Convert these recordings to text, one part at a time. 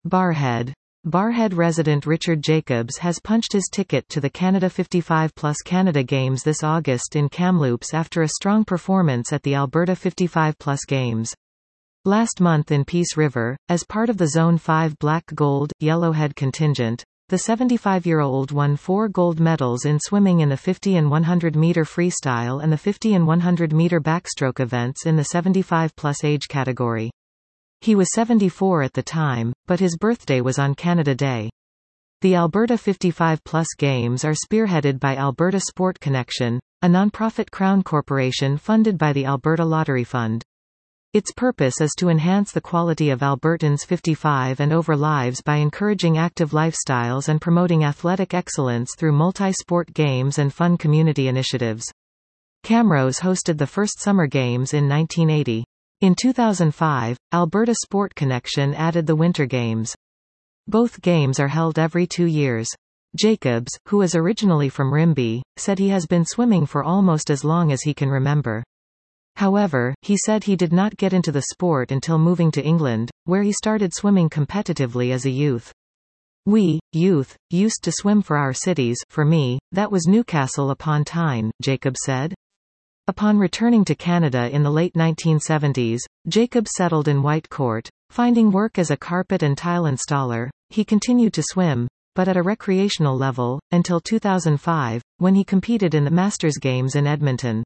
Barrhead. Barrhead resident Richard Jacobs has punched his ticket to the Canada 55 Plus Canada Games this August in Kamloops after a strong performance at the Alberta 55 Plus Games. Last month in Peace River, as part of the Zone 5 Black Gold, Yellowhead contingent, the 75-year-old won 4 gold medals in swimming in the 50 and 100-meter freestyle and the 50 and 100-meter backstroke events in the 75-plus age category. He was 74 at the time, but his birthday was on Canada Day. The Alberta 55 Plus Games are spearheaded by Alberta Sport Connection, a nonprofit Crown corporation funded by the Alberta Lottery Fund. Its purpose is to enhance the quality of Albertans 55 and over lives by encouraging active lifestyles and promoting athletic excellence through multi-sport games and fun community initiatives. Camrose hosted the first Summer Games in 1980. In 2005, Alberta Sport Connection added the Winter Games. Both games are held every 2 years. Jacobs, who is originally from Rimbey, said he has been swimming for almost as long as he can remember. However, he said he did not get into the sport until moving to England, where he started swimming competitively as a youth. "We, youth, used to swim for our cities. For me, that was Newcastle upon Tyne," Jacobs said. Upon returning to Canada in the late 1970s, Jacobs settled in Whitecourt. Finding work as a carpet and tile installer, he continued to swim, but at a recreational level, until 2005, when he competed in the Masters Games in Edmonton.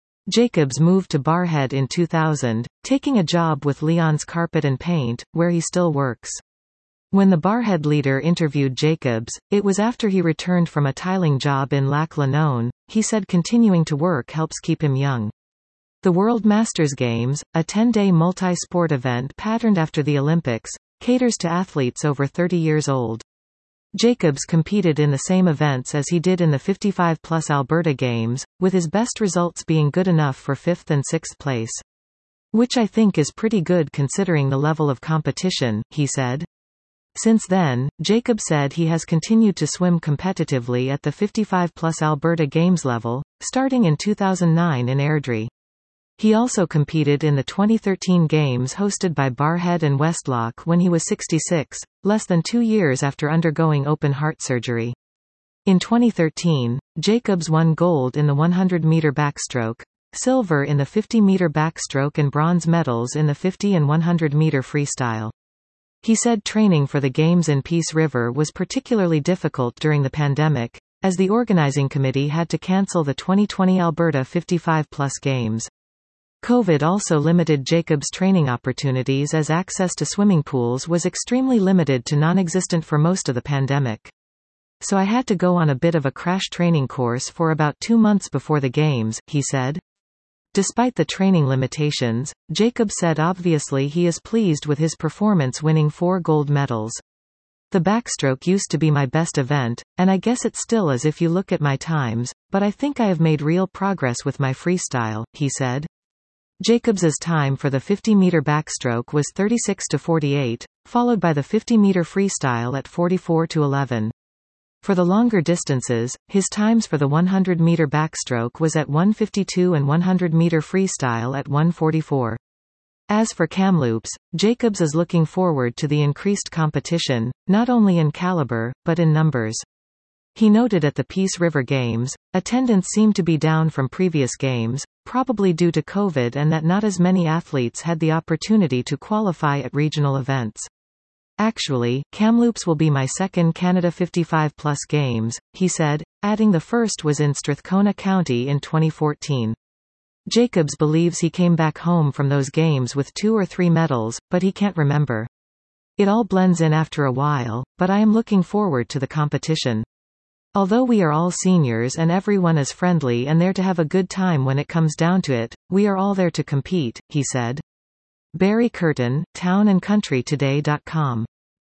Jacobs moved to Barrhead in 2000, taking a job with Leon's Carpet and Paint, where he still works. When the Barrhead leader interviewed Jacobs, it was after he returned from a tiling job in Lac Lannon. He said continuing to work helps keep him young. The World Masters Games, a 10-day multi-sport event patterned after the Olympics, caters to athletes over 30 years old. Jacobs competed in the same events as he did in the 55 Plus Alberta Games, with his best results being good enough for 5th and 6th place. "Which I think is pretty good considering the level of competition," he said. Since then, Jacobs said he has continued to swim competitively at the 55 Plus Alberta Games level, starting in 2009 in Airdrie. He also competed in the 2013 Games hosted by Barrhead and Westlock when he was 66, less than 2 years after undergoing open heart surgery. In 2013, Jacobs won gold in the 100-meter backstroke, silver in the 50-meter backstroke and bronze medals in the 50 and 100-meter freestyle. He said training for the Games in Peace River was particularly difficult during the pandemic, as the organizing committee had to cancel the 2020 Alberta 55 Plus Games. COVID also limited Jacobs' training opportunities as access to swimming pools was extremely limited to non-existent for most of the pandemic. "So I had to go on a bit of a crash training course for about 2 months before the Games," he said. Despite the training limitations, Jacobs said obviously he is pleased with his performance, winning 4 gold medals. "The backstroke used to be my best event, and I guess it still is if you look at my times, but I think I have made real progress with my freestyle," he said. Jacobs's time for the 50-meter backstroke was 36:48, followed by the 50-meter freestyle at 44:11. For the longer distances, his times for the 100-meter backstroke was at 1:52 and 100-meter freestyle at 1:44. As for Kamloops, Jacobs is looking forward to the increased competition, not only in caliber, but in numbers. He noted at the Peace River Games, attendance seemed to be down from previous games, probably due to COVID, and that not as many athletes had the opportunity to qualify at regional events. "Actually, Kamloops will be my second Canada 55 Plus Games," he said, adding the first was in Strathcona County in 2014. Jacobs believes he came back home from those games with 2 or 3 medals, but he can't remember. "It all blends in after a while, but I am looking forward to the competition. Although we are all seniors and everyone is friendly and there to have a good time when it comes down to it, we are all there to compete," he said. Barry Curtin, townandcountrytoday.com